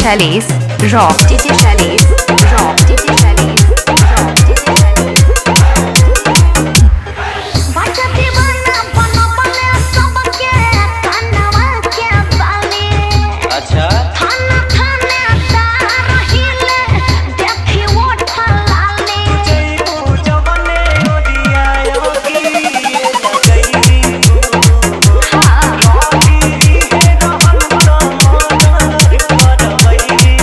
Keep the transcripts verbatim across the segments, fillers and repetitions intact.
Chalice Rock, D J Chalice Rock, D J Chalice Rock, D J Chalice बाजा दीवाना बनो बने सबके कानवा के बाली। अच्छा थाना थाने दार हिले देखी वो ठलाली। जइबू जवने ओदिया योगी ये लगई हाँ रोगी है रहन तो मोर करवई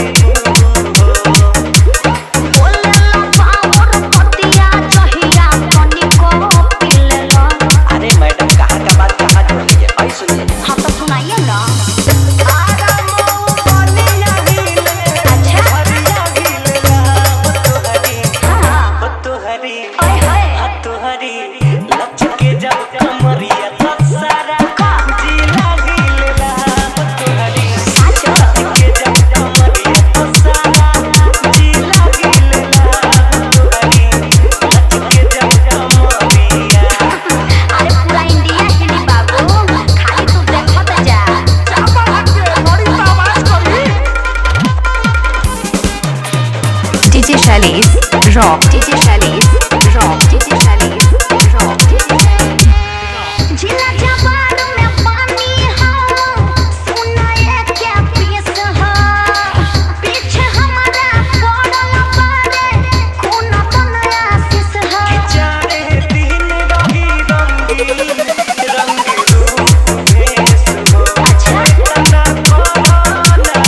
बोले लो पावर पतिया जहिया तनिको पिलेलो। अरे मैडम कहाँ का बात कहाँ जोड़ लीजिए आई सुनिए हाँ तो सुनाइए ना। आरा मऊ बनिया हिले अच्छा हरिया हिले ला तोहरी हाँ तोहरी ओए होए तोहरी लचके जब कमरिया तो सारा जिला हिले ला तोहरी साचो लचके जब कमरिया तो सारा जिला हिले ला तोहरी लचके जब कमरिया अरे पूरा इंडिया हिली बाबू खाली तू देखत जा। D J Chalice Rock, D J Chalice Rock, D J Chalice Rock, D J Chalice जिला जवार में पानी हो सुनाए क्या पीस हो पीछे हमारा पड़ल बारे खून बनया शीश हो। चाहे दिन रही रंगीन रंग रूप भेष हो अच्छा तना कोना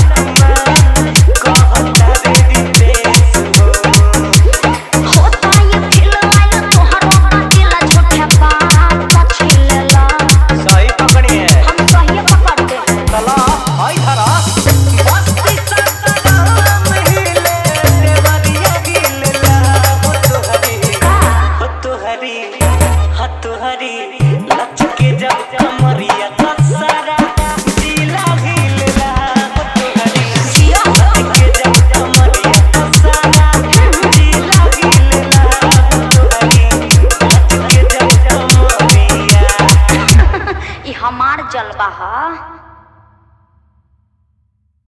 कहता रे विदेश हो होता ये फिलवाइल तोहरो का दिल झूठे बात छिलेला। सही पकड़िए हम सही पकड़ते हैं। कला आई धरा बस्ती ससराम हिले देवरिया हिले ला हो तोहरी हो तोहरी हो तोहरी लचके जब कमरिया तो सारा जिला हिले ला हो तोहरी जिया हो लचके जब कमरिया तो सारा जिला हिले ला हो तोहरी लचके जब कमरिया ई हमार जलवा है।